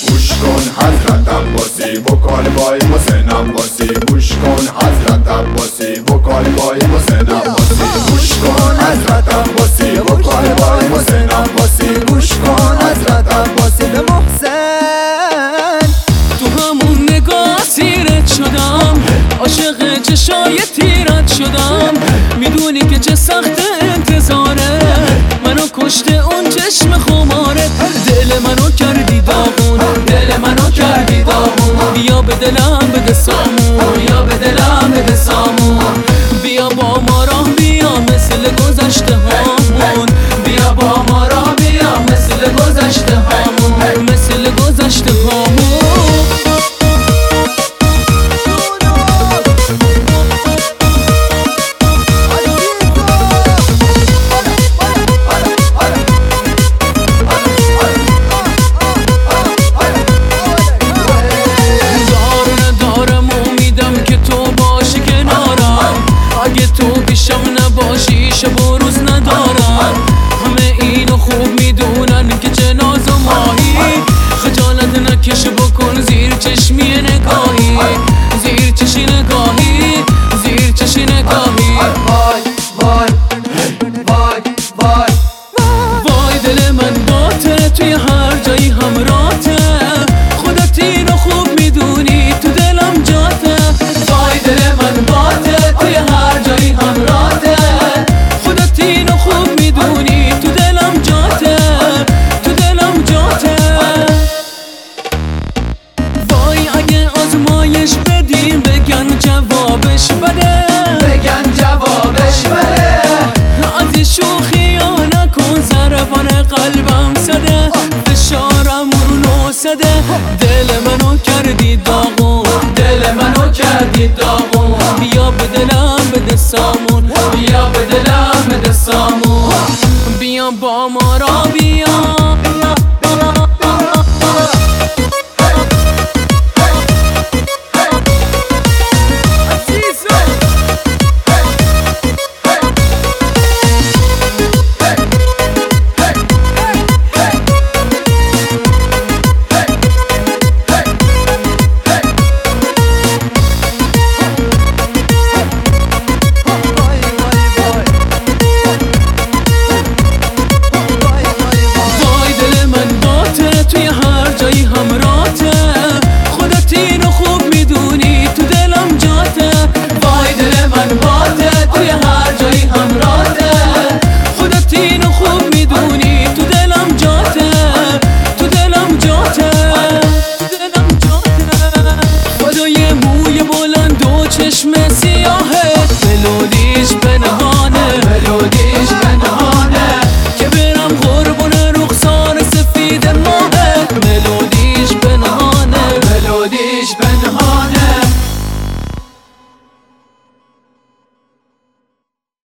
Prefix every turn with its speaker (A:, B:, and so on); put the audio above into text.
A: گوش کن حضرت عباسی وکال بای حسین عباسی گوش کن حضرت عباسی وکال بای حسین عباسی گوش کن حضرت عباسی وکال بای حسین عباسی گوش کن حضرت عباسی به محسن.
B: تو همون نگاه سیرت شدم، عاشق چشای تیرت شدم، میدونی که چه سخت انتظاره، منو کشته اون چشم خماره، دل منو کردی داغون، دل منو کردی داغون، بیا به دلم بده سامون، یا به دلم بده سامون، بیا با ما راه بیا مثل گذشته هامون، بیا با ما راه بیا مثل گذشته هامون، مثل گذشته هامون. شب و روز ندارم، همه اینو خوب میدونن که چه ناز و ماهی، خجالت نکش بکن زیر چشمی نگاهی، زیر چشی نگاهی، زیر چشی نگاهی.
C: وای وای وای وای
B: وای دل من باته توی هر جایی همراته، خودت اینو خوب میدونی تو دلم جاته، وای دل من باته توی هر جایی همراته، بگن جوابش بده،
C: بگن جوابش بده،
B: از این شوخی ها نکن ضربان قلبم زده، فشارم رو نسده، دل منو کردی داغون، دل منو کردی داغون، بیا به